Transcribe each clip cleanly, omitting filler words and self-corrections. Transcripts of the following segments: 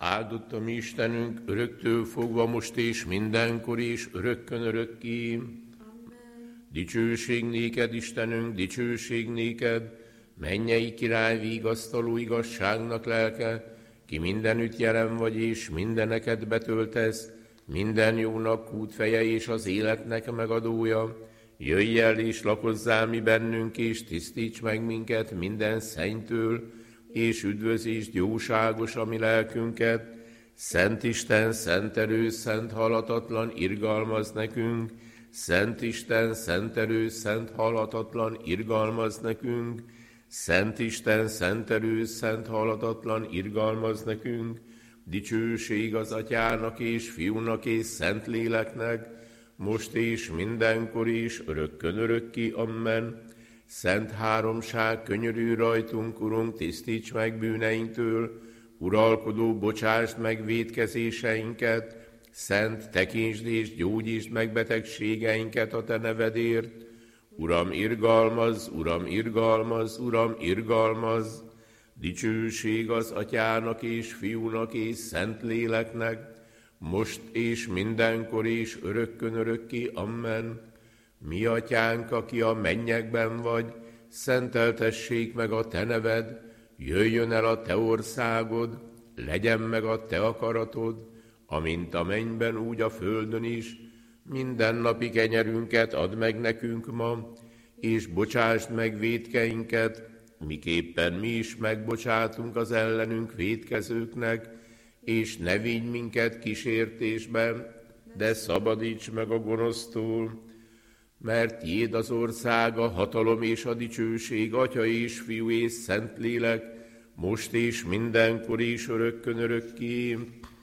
Áldott a mi Istenünk, öröktől fogva most és mindenkor és örökkön örökké. Dicsőség néked, Istenünk, dicsőség néked, mennyei király, vigasztaló igazságnak lelke, ki mindenütt jelen vagy és mindeneket betöltesz, minden jónak útfeje és az életnek megadója. Jöjj el és lakozzál mi bennünk, és tisztíts meg minket minden szennytől, és üdvözítsd jóságos a mi lelkünket. Szent Isten, szent erő, szent halatatlan, irgalmaz nekünk. Szent Isten, szent erő, szent halatatlan, irgalmaz nekünk. Szent Isten, szent erő, szent halatatlan, irgalmaz nekünk. Dicsőség az Atyának és Fiúnak és Szentléleknek, most és mindenkor is, örökkön örökké. Amen. Szent háromság, könyörülj rajtunk, Urunk, tisztíts meg bűneinktől, uralkodó, bocsásd meg vétkezéseinket, szent, tekintsd és gyógyítsd meg betegségeinket a te nevedért. Uram, irgalmaz, Uram, irgalmaz, Uram, irgalmaz. Dicsőség az Atyának és Fiúnak és Szentléleknek, most és mindenkor és örökkön örökké. Amen. Mi Atyánk, aki a mennyekben vagy, szenteltessék meg a te neved, jöjjön el a te országod, legyen meg a te akaratod, amint a mennyben, úgy a földön is. Mindennapi kenyerünket add meg nekünk ma, és bocsásd meg vétkeinket, miképpen mi is megbocsátunk az ellenünk vétkezőknek, és ne vigy minket kísértésbe, de szabadíts meg a gonosztól, mert tiéd az ország, a hatalom és a dicsőség, Atya és Fiú és Szentlélek, most és mindenkor és örökkön örökké.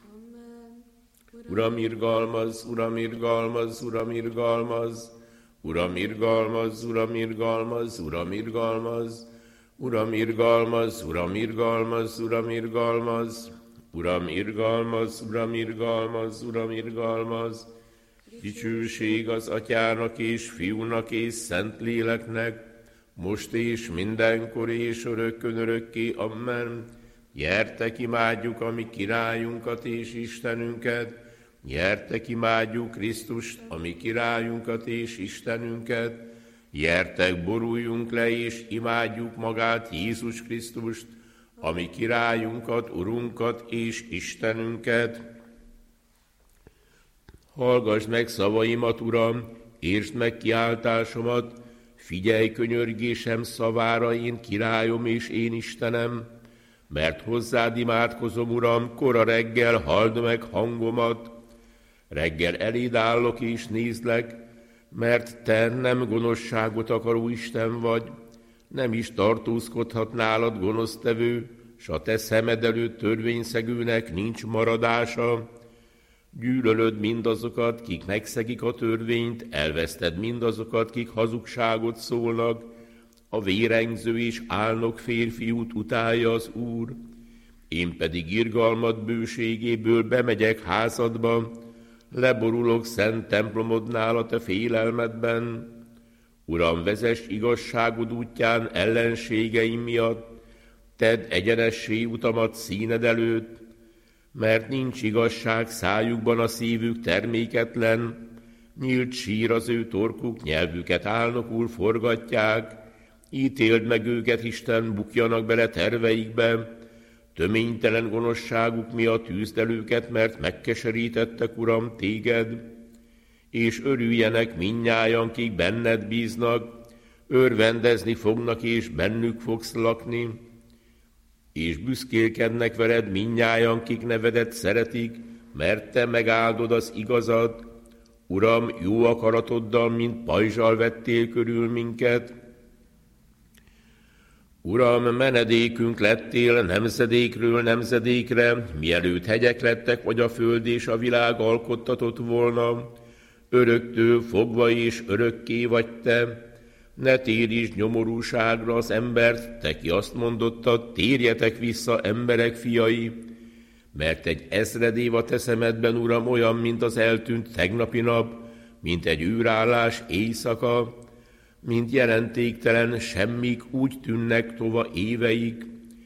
Uram, irgalmaz, Uram, irgalmaz, Uram, irgalmaz, Uram, irgalmaz, Uram, irgalmaz, Uram, irgalmaz, Uram, irgalmaz, Uram, irgalmaz, Uram, irgalmaz, Uram, irgalmaz, Uram, irgalmaz, Uram, irgalmaz. Dicsőség az Atyának és Fiúnak és Szentléleknek, most és mindenkor és örökkön örökké. Amen. Gyertek, imádjuk a mi királyunkat és Istenünket, gyertek, imádjuk Krisztust, a mi királyunkat és Istenünket, gyertek, boruljunk le és imádjuk magát, Jézus Krisztust, a mi királyunkat, Urunkat és Istenünket. Hallgass meg szavaimat, Uram, értsd meg kiáltásomat, figyelj könyörgésem szavára, én királyom és én Istenem, mert hozzád imádkozom, Uram, kora reggel halld meg hangomat. Reggel eléd állok és nézlek, mert te nem gonoszságot akaró Isten vagy, nem is tartózkodhat nálad gonosztevő, s a te szemed előtt törvényszegőnek nincs maradása. Gyűlölöd mindazokat, kik megszegik a törvényt, elveszted mindazokat, kik hazugságot szólnak. A vérengző és álnok férfiút utálja az Úr. Én pedig irgalmad bőségéből bemegyek házadba, leborulok szent templomodnál a te félelmedben. Uram, vezess igazságod útján ellenségeim miatt, tedd egyenessé utamat színed előtt, mert nincs igazság szájukban, a szívük terméketlen, nyílt sír az ő torkuk, nyelvüket álnokul forgatják, ítéld meg őket, Isten, bukjanak bele terveikbe, töménytelen gonoszságuk miatt űzd el őket, mert megkeserítettek, Uram, téged, és örüljenek mindnyájan, kik benned bíznak, örvendezni fognak, és bennük fogsz lakni, és büszkélkednek veled mindnyájan, kik nevedet szeretik, mert te megáldod az igazat. Uram, jó akaratoddal, mint pajzsal vettél körül minket. Uram, menedékünk lettél nemzedékről nemzedékre, mielőtt hegyek lettek, vagy a föld és a világ alkottatott volna. Öröktől fogva és örökké vagy te. Ne térítsd nyomorúságra az embert, te ki azt mondottad, térjetek vissza, emberek fiai, mert egy ezred év a te szemedben, Uram, olyan, mint az eltűnt tegnapi nap, mint egy űrállás éjszaka, mint jelentéktelen semmik úgy tűnnek tova éveik.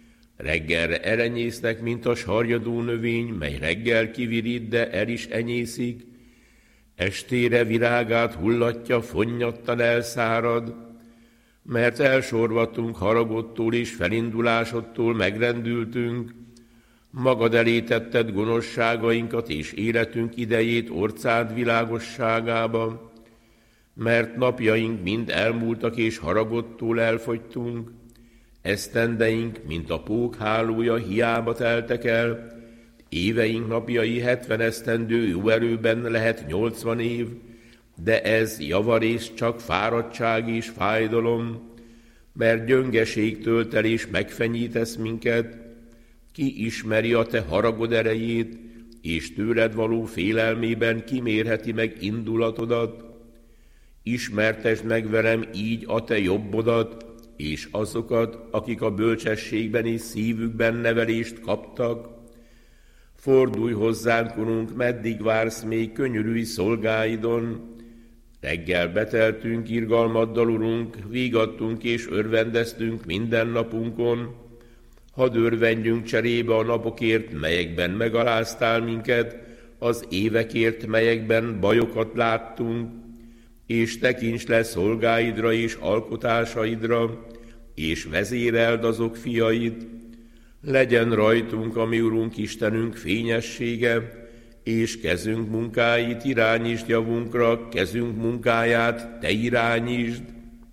Reggelre erenyésznek, mint a sarjadó növény, mely reggel kivirít, de el is enyészik. Estére virágát hullatja, fonnyattan elszárad, mert elsorvadtunk haragodtól és felindulásodtól megrendültünk. Magad elé tetted gonoszságainkat és életünk idejét orcád világosságába, mert napjaink mind elmúltak és haragodtól elfogytunk. Esztendeink, mint a pók hálója, hiába teltek el, éveink napjai 70 esztendő, jó erőben lehet 80 év, de ez javarészt csak fáradtság és fájdalom, mert gyöngeség tölt el és megfenyítesz minket. Ki ismeri a te haragod erejét, és tőled való félelmében kimérheti meg indulatodat? Ismertesd meg velem így a te jobbodat, és azokat, akik a bölcsességben és szívükben nevelést kaptak. Fordulj hozzánk, Urunk, meddig vársz még, könyörülj szolgáidon. Reggel beteltünk irgalmaddal, Urunk, vígadtunk és örvendeztünk minden napunkon. Hadd örvendjünk cserébe a napokért, melyekben megaláztál minket, az évekért, melyekben bajokat láttunk, és tekints le szolgáidra és alkotásaidra, és vezéreld azok fiait. Legyen rajtunk, a mi Urunk Istenünk fényessége, és kezünk munkáit irányítsd javunkra, kezünk munkáját te irányítsd.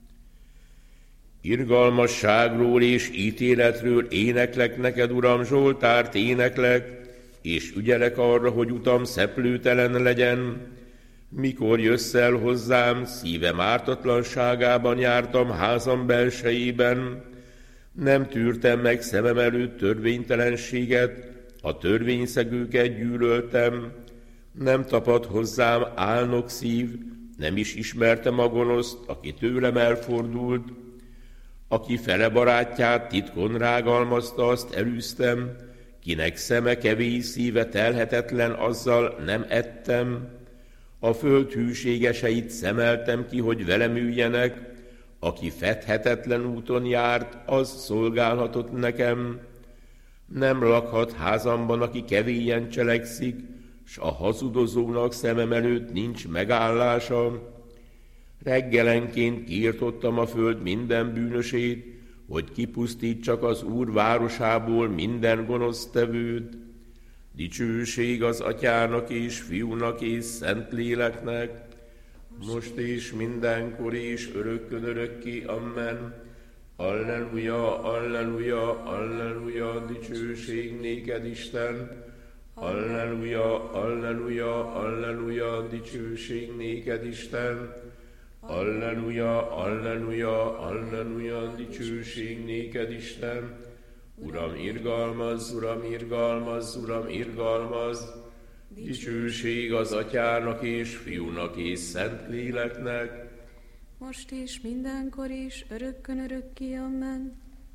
Irgalmasságról és ítéletről éneklek neked, Uram, zsoltárt éneklek, és ügyelek arra, hogy utam szeplőtelen legyen. Mikor jössz el hozzám, szívem ártatlanságában jártam házam belsejében, nem tűrtem meg szemem előtt törvénytelenséget, a törvényszegőket gyűlöltem, nem tapadt hozzám álnok szív, nem is ismertem a gonoszt, aki tőlem elfordult, aki fele barátját titkon rágalmazta, azt elűztem, kinek szeme kevés, szíve telhetetlen, azzal nem ettem. A föld hűségeseit szemeltem ki, hogy velem üljenek, aki fedhetetlen úton járt, az szolgálhatott nekem. Nem lakhat házamban, aki kevélyen cselekszik, s a hazudozónak szemem előtt nincs megállása. Reggelenként kiirtottam a föld minden bűnösét, hogy kipusztítsak az Úr városából minden gonosztevőt. Dicsőség az Atyának és Fiúnak és Szentléleknek, most és mindenkor és örökkön örökké. Amen. Alleluja, alleluja, alleluja, dicsőség néked, Isten. Alleluja, alleluja, alleluja, dicsőség néked, Isten. Alleluja, alleluja, alleluja, dicsőség néked, Isten. Uram, irgalmazz, Uram, irgalmazz, Uram, irgalmazz. Dicsőség az Atyának és Fiúnak és Szentléleknek, most és mindenkor és örökkön örökké. Amen.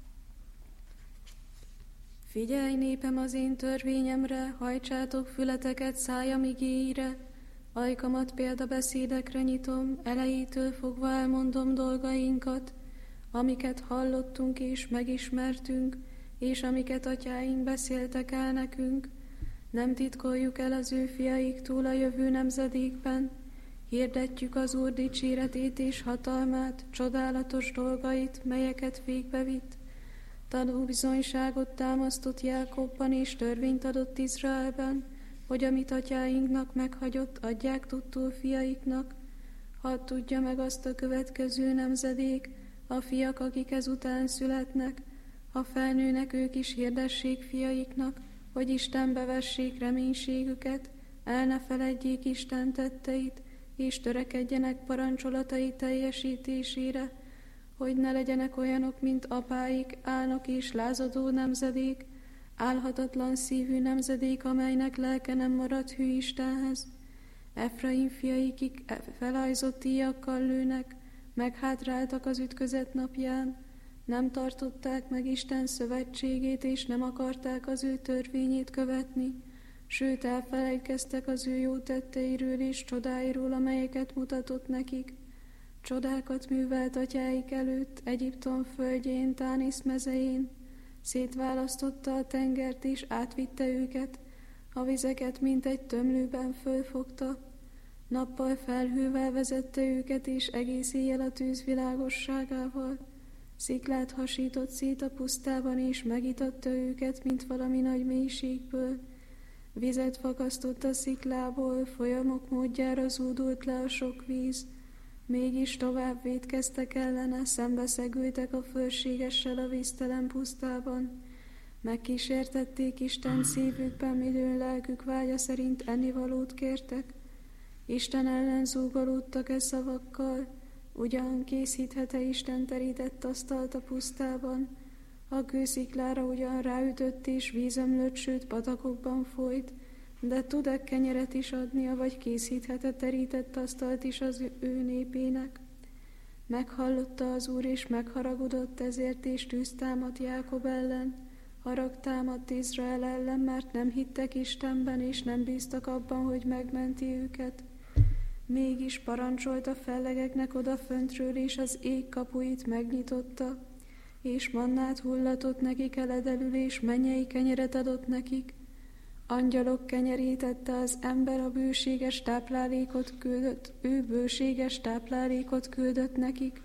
Figyelj, népem, az én törvényemre, hajtsátok fületeket szájam igéire, ajkamat példabeszédekre nyitom, elejétől fogva elmondom dolgainkat, amiket hallottunk és megismertünk, és amiket atyáink beszéltek el nekünk. Nem titkoljuk el az ő fiaiktól a jövő nemzedékben, hirdetjük az Úr dicséretét és hatalmát, csodálatos dolgait, melyeket végbevitt. Tanúbizonyságot támasztott Jákobban és törvényt adott Izraelben, hogy amit atyáinknak meghagyott, adják tudtul fiaiknak. Hadd tudja meg azt a következő nemzedék, a fiak, akik ezután születnek, ha felnőnek, ők is hirdessék fiaiknak, hogy Istenbe vessék reménységüket, el ne feledjék Isten tetteit, és törekedjenek parancsolatai teljesítésére, hogy ne legyenek olyanok, mint apáik, álnok és lázadó nemzedék, álhatatlan szívű nemzedék, amelynek lelke nem maradt hű Istenhez. Efraim fiai, kik felajzott íjakkal lőnek, meghátráltak az ütközet napján, nem tartották meg Isten szövetségét, és nem akarták az ő törvényét követni, sőt elfelejtkeztek az ő jó tetteiről és csodáiról, amelyeket mutatott nekik. Csodákat művelt atyáik előtt, Egyiptom földjén, Tánisz mezején, Szétválasztotta a tengert és átvitte őket, a vizeket mint egy tömlőben fölfogta. Nappal felhővel vezette őket, és egész éjjel a tűz világosságával. Sziklát hasított szét a pusztában, és megitatta őket, mint valami nagy mélységből. Vizet fakasztott a sziklából, folyamok módjára zúdult le a sok víz. Mégis tovább vétkeztek ellene, szembeszegültek a fölségessel a víztelen pusztában. Megkísértették Isten szívükben, midőn lelkük vágya szerint ennivalót kértek. Isten ellen zúgolódtak szavakkal, ugyan készíthet-e Isten terített asztalt a pusztában? A kősziklára ugyan ráütött és vízömlött, sőt patakokban folyt, de tud-e kenyeret is adnia, vagy készíthet-e terített asztalt is az ő népének? Meghallotta az Úr, és megharagudott ezért, és tűz támadt Jákob ellen. Harag támadt Izrael ellen, mert nem hittek Istenben, és nem bíztak abban, hogy megmenti őket. Mégis parancsolt a fellegeknek odaföntről, és az ég kapuit megnyitotta, és mannát hullatott nekik eledelül, és mennyei kenyeret adott nekik. Angyalok kenyerítette az ember, a bőséges táplálékot küldött, ő bőséges táplálékot küldött nekik.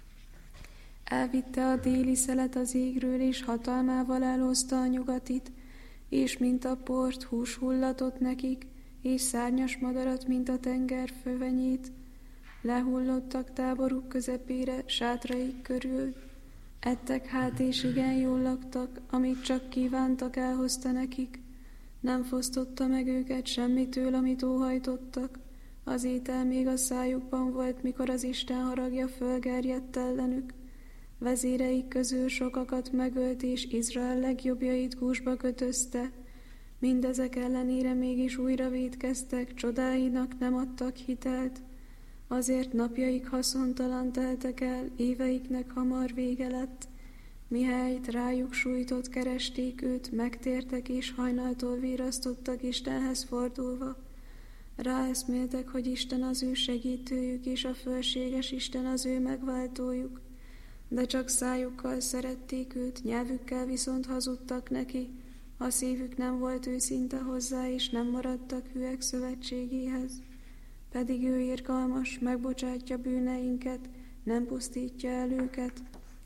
Elvitte a déli szelet az égről, és hatalmával elhozta a nyugatit, és mint a port hús hullatott nekik, és szárnyas madarat, mint a tenger fövenyét. Lehullottak táboruk közepére, sátraik körül. Ettek hát, és igen jól laktak, amit csak kívántak, elhozta nekik. Nem fosztotta meg őket semmitől, amit óhajtottak. Az étel még a szájukban volt, mikor az Isten haragja fölgerjedt ellenük. Vezéreik közül sokakat megölt, és Izrael legjobbjait gúzsba kötözte. Mindezek ellenére mégis újra vétkeztek, csodáinak nem adtak hitelt. Azért napjaik haszontalan teltek el, éveiknek hamar vége lett. Mihelyt rájuk sújtott, keresték őt, megtértek és hajnaltól virasztottak Istenhez fordulva. Ráeszméltek, hogy Isten az ő segítőjük, és a fölséges Isten az ő megváltójuk. De csak szájukkal szerették őt, nyelvükkel viszont hazudtak neki. A szívük nem volt őszinte hozzá, és nem maradtak hűek szövetségéhez. Pedig ő irgalmas, megbocsátja bűneinket, nem pusztítja el őket.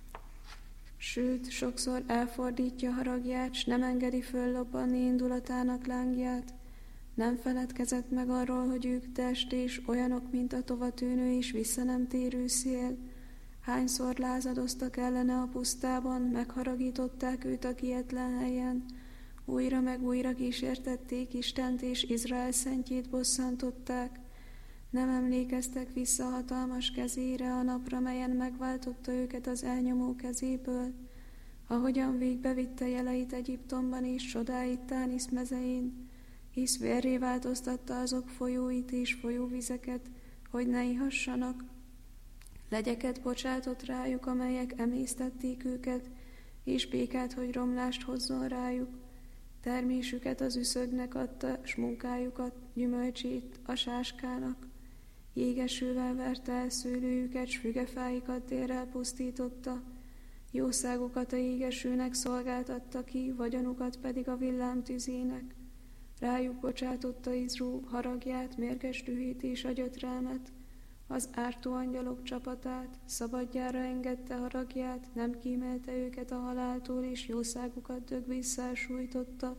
Sőt, sokszor elfordítja haragját, s nem engedi föllobbanni indulatának lángját. Nem feledkezett meg arról, hogy ők test és olyanok, mint a tovatűnő és vissza nem térő szél. Hányszor lázadoztak ellene a pusztában, megharagították őt a kietlen helyen. Újra meg újra kísértették Istent, és Izrael szentjét bosszantották. Nem emlékeztek vissza hatalmas kezére, a napra, melyen megváltotta őket az elnyomó kezéből, ahogyan végbevitte jeleit Egyiptomban és csodáit Tánisz mezején, hisz vérré változtatta azok folyóit és folyóvizeket, hogy ne ihassanak. Legyeket bocsátott rájuk, amelyek emésztették őket, és békát, hogy romlást hozzon rájuk. Termésüket az üszögnek adta, s munkájukat, gyümölcsét a sáskának. Jégesővel verte el szőlőjüket, s fügefáikat délrel pusztította. Jószágukat a jégesőnek szolgáltatta ki, vagyonukat pedig a villám tüzének. Rájuk bocsátotta Izró haragját, mérges dühét és a gyötrelmet. Az ártó angyalok csapatát, szabadjára engedte haragját, nem kímélte őket a haláltól, és jószágukat dögvésszel sújtotta.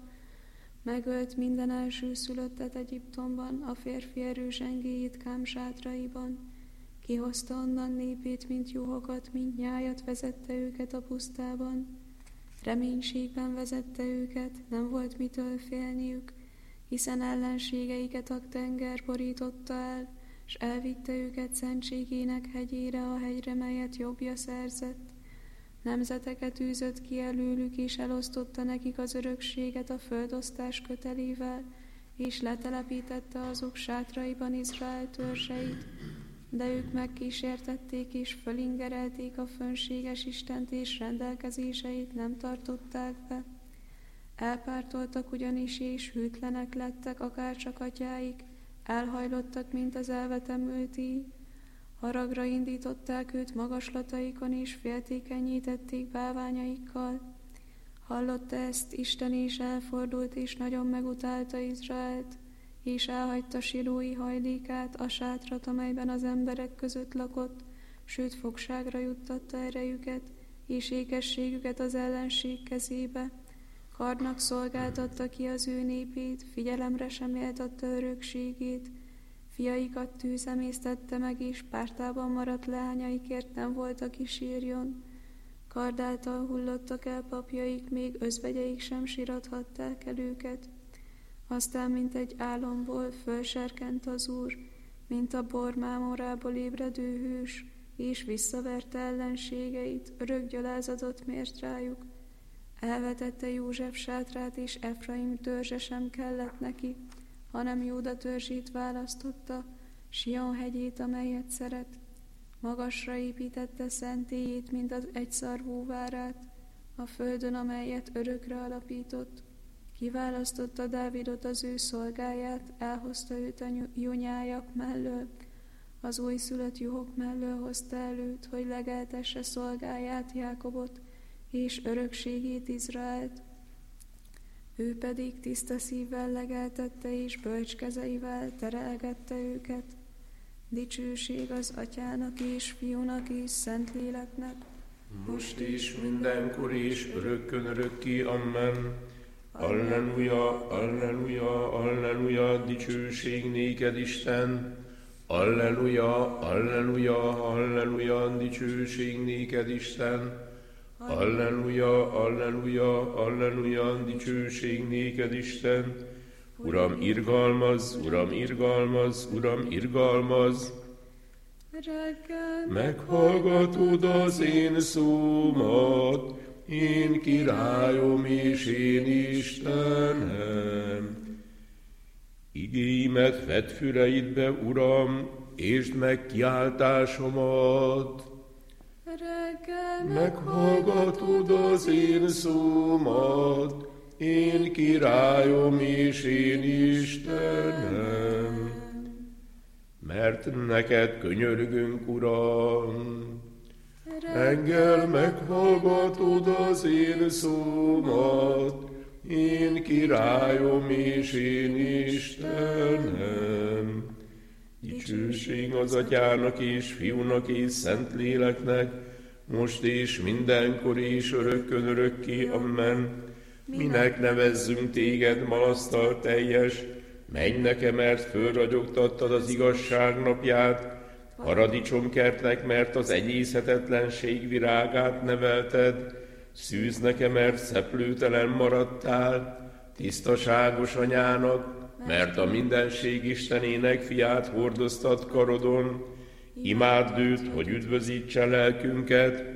Megölt minden elsőszülöttet Egyiptomban, a férfi erő zsengéjét Kám sátraiban. Kihozta onnan népét, mint juhokat, mint nyájat, vezette őket a pusztában. Reménységben vezette őket, nem volt mitől félniük, hiszen ellenségeiket a tenger borította el, s elvitte őket szentségének hegyére, a hegyre, melyet jobbja szerzett. Nemzeteket űzött ki előlük, és elosztotta nekik az örökséget a földosztás kötelével, és letelepítette azok sátraiban Izrael törzseit. De ők megkísértették, és fölingerelték a fönséges Istent, és rendelkezéseit nem tartották be. Elpártoltak ugyanis, és hűtlenek lettek, akárcsak atyáik, elhajlottak, mint az elvetemült íj. Haragra indították őt magaslataikon, és féltékenyítették bálványaikkal. Hallotta ezt, Isten is elfordult, és nagyon megutálta Izraelt, és elhagyta Silói hajlékát, a sátrat, amelyben az emberek között lakott, sőt fogságra juttatta erejüket, és ékességüket az ellenség kezébe. Kardnak szolgáltatta ki az ő népét, figyelemre sem méltatta örökségét. Fiaikat tűz emésztette meg, és pártában maradt leányaikért nem volt, aki sírjon. Kard által hullottak el papjaik, még özvegyeik sem sírathatták el őket. Aztán, mint egy álomból fölserkent az Úr, mint a bor mámorából ébredő hős, és visszaverte ellenségeit, örök gyalázatot mért rájuk. Elvetette József sátrát, és Efraim törzse sem kellett neki, hanem Júda törzsét választotta, Sion hegyét, amelyet szeret. Magasra építette szentélyét, mint az egyszarvú várát, a földön, amelyet örökre alapított. Kiválasztotta Dávidot, az ő szolgáját, elhozta őt a junyájak mellől, az újszülött juhok mellől hozta előtt, hogy legeltesse szolgáját, Jákobot, és örökségét, Izraelt. Ő pedig tiszta szívvel legeltette, és bölcs kezeivel terelgette őket. Dicsőség az Atyának és Fiúnak és Szentléleknek, most is, mindenkor is, örökkön örökké, amen. Alleluja, alleluja, alleluja, dicsőség néked, Isten. Alleluja, alleluja, alleluja, dicsőség néked, Isten. Alleluja, alleluja, alleluja, dicsőség néked, Isten. Uram, irgalmaz, Uram, irgalmaz, Uram, irgalmaz. Meghallgatod az én szómat, én királyom és én Istenem. Igéimet vedd füleidbe, Uram, értsd meg kiáltásomat. Meghallgatod az én szómat, én királyom és én Istenem. Mert neked könyörgünk, Uram. Reggel meghallgatod az én szómat, én királyom és én Istenem. Dicsőség az Atyának és Fiúnak és Szentléleknek, most és mindenkor és örökkön örökké, amen. Minek nevezzünk téged, malasztal teljes, menj nekem, mert fölragyogtattad az igazság napját, paradicsomkertnek, mert az egyészhetetlenség virágát nevelted, szűz nekem, mert szeplőtelen maradtál, tisztaságos anyának, mert a mindenség Istenének fiát hordoztat karodon, imádd őt, hogy üdvözítse lelkünket.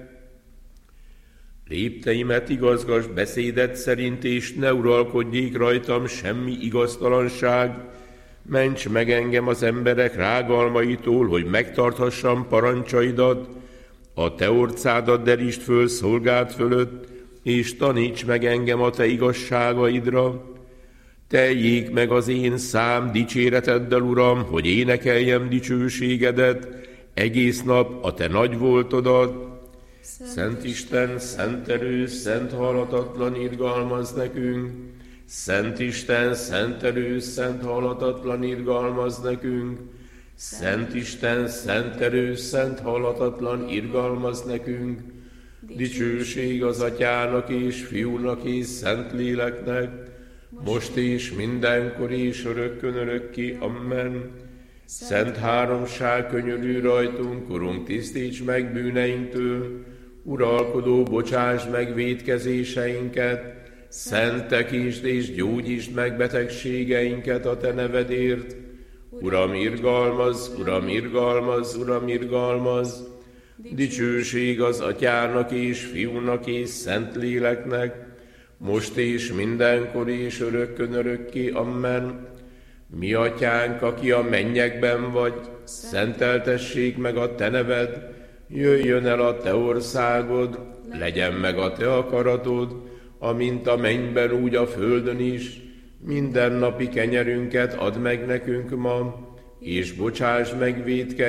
Lépteimet igazgass beszédet szerint, és ne uralkodjék rajtam semmi igaztalanság. Ments meg engem az emberek rágalmaitól, hogy megtarthassam parancsaidat. A te orcádat derítsd föl szolgád fölött, és taníts meg engem a te igazságaidra. Teljék meg az én szám dicséreteddel, Uram, hogy énekeljem dicsőségedet, egész nap a te nagy voltodat. Szent Isten, szent erős, szent halatatlan, irgalmaz nekünk. Szent Isten, szent erős, szent halatatlan, irgalmaz nekünk. Szent Isten, szent erős, szent halatatlan, irgalmaz nekünk. Dicsőség az Atyának és Fiúnak és Szentléleknek, most és mindenkor és örökkön örökké, amen. Szent háromság, könyörülj rajtunk, Urunk, tisztíts meg bűneinktől, uralkodó, bocsásd meg vétkezéseinket, szentekítsd és gyógyítsd meg betegségeinket a te nevedért. Uram, irgalmaz, Uram, irgalmaz, Uram, irgalmaz. Dicsőség az Atyának és Fiúnak és Szentléleknek, most és mindenkor és örökkön örökké, amen. Mi Atyánk, aki a mennyekben vagy, szenteltessék meg a te neved, jöjjön el a te országod, legyen meg a te akaratod, amint a mennyben, úgy a földön is. Mindennapi kenyerünket add meg nekünk ma, és bocsásd meg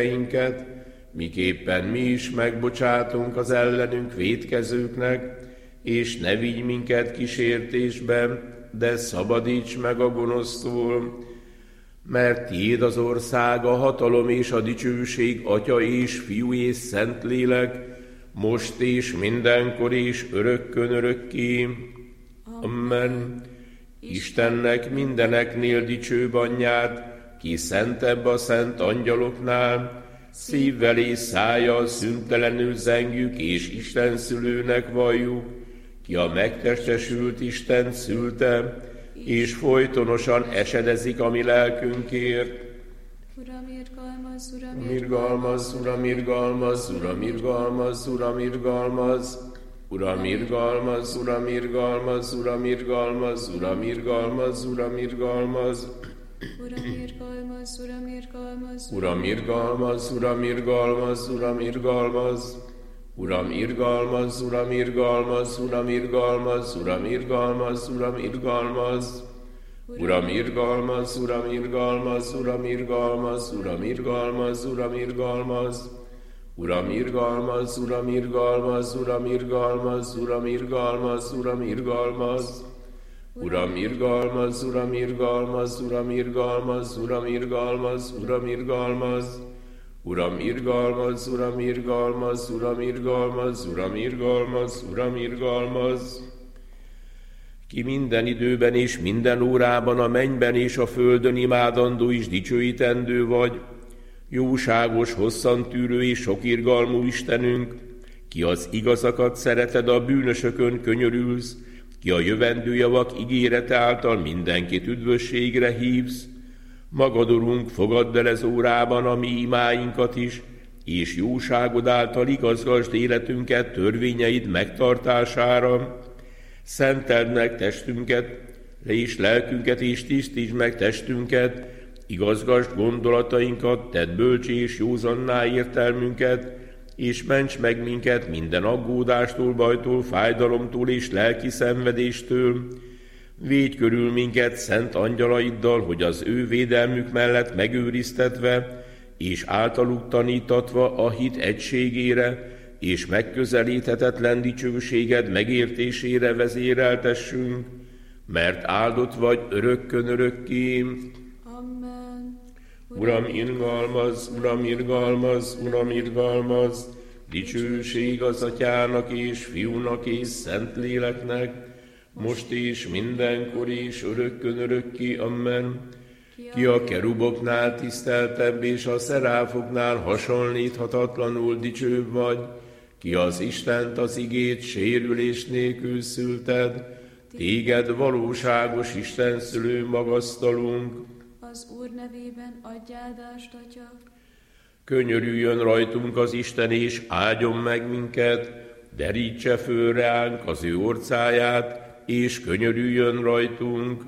vétkeinket, miképpen mi is megbocsátunk az ellenünk vétkezőknek, és ne vigy minket kísértésbe, de szabadíts meg a gonosztól, mert tiéd az ország, a hatalom és a dicsőség, Atya és Fiú és Szentlélek, most és mindenkor és örökkön örökké. Amen. Istennek mindeneknél dicsőbb anyját, ki szentebb a szent angyaloknál, szívvel és szájjal szüntelenül zengjük, és Isten szülőnek valljuk, ki a megtestesült Isten szülte, és folytonosan esedezik a mi lelkünkért. Uram, irgalmaz, Uram, irgalmaz, Uram, irgalmaz, Uram, irgalmaz, Uram, irgalmaz. Uram, irgalmaz, Uram, irgalmaz, Uram, irgalmaz, Uram, irgalmaz, Uram, irgalmaz. Uram, irgalmaz, Uram, irgalmaz, Uram, irgalmaz, Uram, irgalmaz, Uram, irgalmaz. Uram, irgalmaz, Uram, irgalmaz, Uram, irgalmaz, Uram, irgalmaz, Uram, irgalmaz. Uram, irgalmaz, Uram, irgalmaz, Uram, irgalmaz, Uram, irgalmaz, Uram, irgalmaz. Uram, irgalmaz, Uram, irgalmaz, Uram, irgalmaz, Uram, irgalmaz, Uram, irgalmaz. Uram, irgalmaz, Uram, irgalmaz, Uram, irgalmaz, Uram, irgalmaz, Uram, irgalmaz. Uram, irgalmaz, Uram, irgalmaz, Uram, irgalmaz, Uram, irgalmaz, Uram, irgalmaz. Ki minden időben és minden órában a mennyben és a földön imádandó és dicsőítendő vagy, jóságos, hosszantűrő és sokirgalmú Istenünk, ki az igazakat szereted, a bűnösökön könyörülsz, ki a jövendő javak ígérete által mindenkit üdvösségre hívsz, magad, Urunk, fogadd el ez órában a mi imáinkat is, és jóságod által igazgasd életünket törvényeid megtartására. Szenteld meg testünket, és lelkünket, és tisztítsd meg testünket, igazgasd gondolatainkat, tedd bölcsé és józanná értelmünket, és ments meg minket minden aggódástól, bajtól, fájdalomtól és lelki szenvedéstől. Védj körül minket szent angyalaiddal, hogy az ő védelmük mellett megőriztetve, és általuk tanítatva a hit egységére, és megközelíthetetlen dicsőséged megértésére vezéreltessünk, mert áldott vagy örökkön örökké. Amen. Uram, irgalmaz, Uram, irgalmaz, Uram, irgalmaz, dicsőség az Atyának és Fiúnak és Szentléleknek, most és mindenkor és örökkön örökké. Amen. Ki a keruboknál tiszteltebb és a szeráfoknál hasonlíthatatlanul dicsőbb vagy, ki az Istent, az igét sérülés nélkül szülted, téged valóságos Isten szülő magasztalunk. Az Úr nevében adj áldást, Atya. Könyörüljön rajtunk az Isten, és áldjon meg minket, derítse föl ránk az ő orcáját, és könyörüljön rajtunk.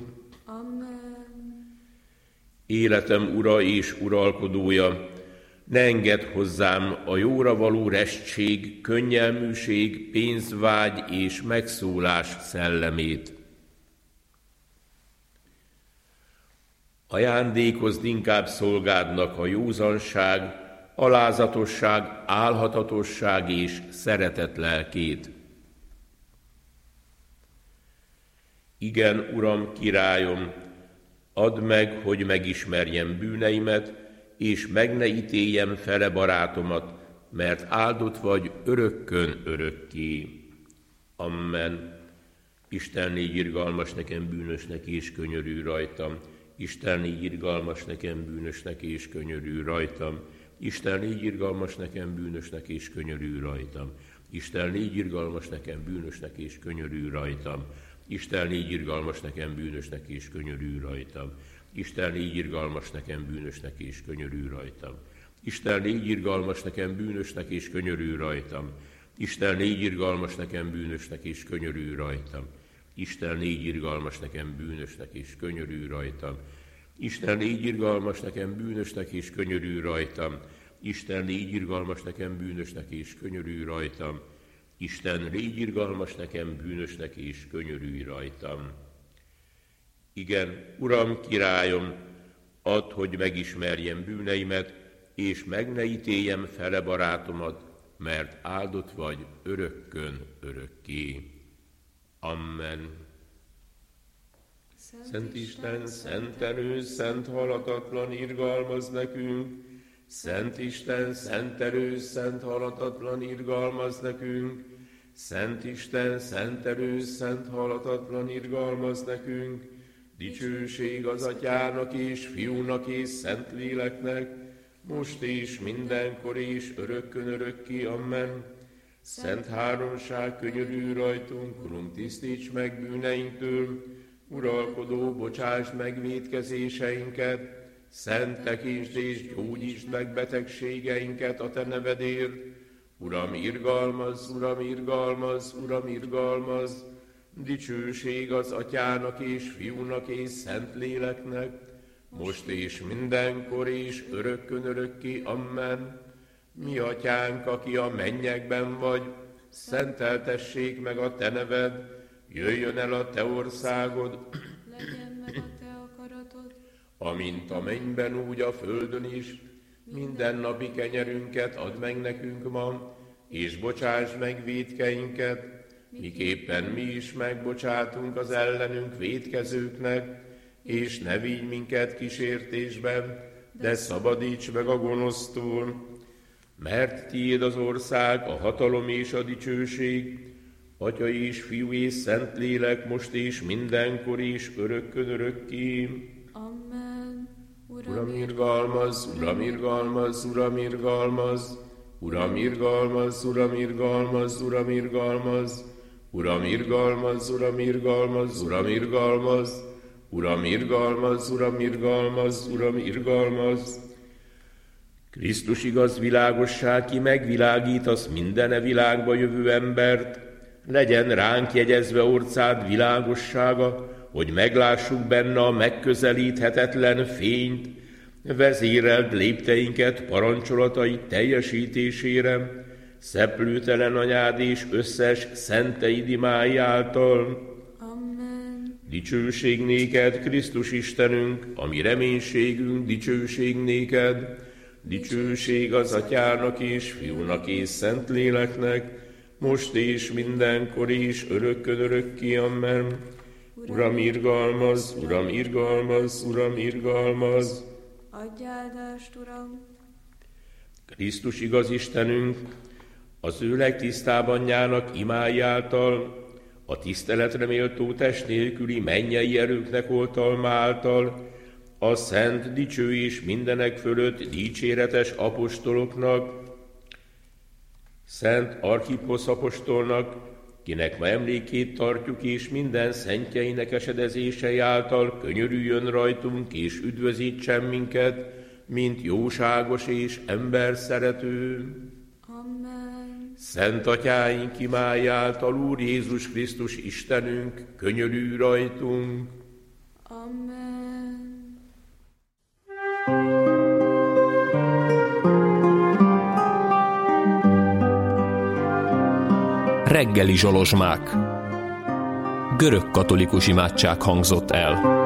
Amen. Életem Ura és uralkodója, ne engedd hozzám a jóra való restség, könnyelműség, pénzvágy és megszólás szellemét. Ajándékozd inkább szolgádnak a józanság, alázatosság, álhatatosság és szeretet lelkét. Igen, Uram, királyom, add meg, hogy megismerjem bűneimet, és meg ne ítéljem fele barátomat, mert áldott vagy örökkön örökké. Amen. Isten, légy irgalmas nekem bűnösnek, és könyörülj rajtam. Isten, légy irgalmas nekem bűnösnek, és könyörülj rajtam. Isten, légy irgalmas nekem bűnösnek, és könyörülj rajtam. Isten, légy irgalmas nekem bűnösnek, és könyörülj rajtam. Isten, légy irgalmas nekem bűnösnek, és könyörülj rajtam. Isten, légy irgalmas nekem bűnösnek, és könyörülj rajtam. Isten, légy irgalmas nekem bűnösnek, és könyörülj rajtam. Isten, légy irgalmas nekem bűnösnek, és könyörülj rajtam. Isten, légy irgalmas nekem bűnösnek, és könyörülj rajtam. Isten, légy irgalmas nekem bűnösnek, és könyörülj rajtam. Isten, légy irgalmas nekem bűnösnek, és könyörülj rajtam. Isten, légy irgalmas nekem bűnösnek, és könyörülj rajtam. Igen, Uram, királyom, add, hogy megismerjem bűneimet, és meg ne ítéljem fele barátomat, mert áldott vagy örökkön örökké. Amen. Szent Isten, szent erő, szent halatatlan, irgalmaz nekünk. Szent Isten, szent erő, szent halatatlan, irgalmaz nekünk. Szent Isten, szent erő, szent halatatlan, irgalmaz nekünk. Dicsőség az Atyának és Fiúnak és Szentléleknek, most és mindenkor és örökkön örökké. Amen. Szent háromság, könyörülj rajtunk, Urunk, tisztíts meg bűneinktől, uralkodó, bocsásd meg vétkezéseinket, szent tekintsd és gyógyítsd meg betegségeinket a te nevedért. Uram, irgalmaz, Uram, irgalmaz, Uram, irgalmaz, dicsőség az Atyának és Fiúnak és Szentléleknek, most és mindenkor és örökkön örökké. Amen. Mi Atyánk, aki a mennyekben vagy, szenteltessék meg a te neved, jöjjön el a te országod, legyen meg a te akaratod, amint a mennyben, úgy a földön is. Minden napi kenyerünket add meg nekünk ma, és bocsásd meg vétkeinket, miképpen mi is megbocsátunk az ellenünk vétkezőknek, és ne vigy minket kísértésbe, de szabadíts meg a gonosztól, mert tiéd az ország, a hatalom és a dicsőség, Atya és Fiú és Szentlélek, most és mindenkor és örökkön örökké. Amen. Uram, irgalmaz, Uram, irgalmaz, Uram, irgalmaz, Uram, irgalmaz, Uram, irgalmaz, Uram, irgalmaz, Uram, irgalmaz, Uram, irgalmaz, Uram, irgalmaz, Uram, irgalmaz, Uram, irgalmaz, Uram, irgalmaz. Krisztus igaz világosság, ki megvilágítasz mindene világba jövő embert, legyen ránk jegyezve orcád világossága, hogy meglássuk benne a megközelíthetetlen fényt, vezéreld lépteinket parancsolatai teljesítésére, szeplőtelen anyád és összes szenteid imái által. Amen. Dicsőség néked, Krisztus Istenünk, a mi reménységünk, dicsőség néked, dicsőség az Atyának és Fiúnak és Szentléleknek, most és mindenkor és örökkön örökké. Amen. Uram, irgalmaz, Uram, irgalmaz, Uram, irgalmaz. Adj áldást, Uram. Krisztus igaz Istenünk, az ő legtisztább anyjának imái által, a tiszteletre méltó test nélküli mennyei erőknek oltalma által, a szent, dicső és mindenek fölött dicséretes apostoloknak, Szent Archipposz apostolnak, kinek ma emlékét tartjuk, és minden szentjeinek esedezései által könyörüljön rajtunk, és üdvözítsen minket, mint jóságos és emberszerető. Amen. Szent Atyáink imái által, Úr Jézus Krisztus Istenünk, könyörülj rajtunk. Amen. Reggeli zsolozsmák. Görög katolikus imádság hangzott el.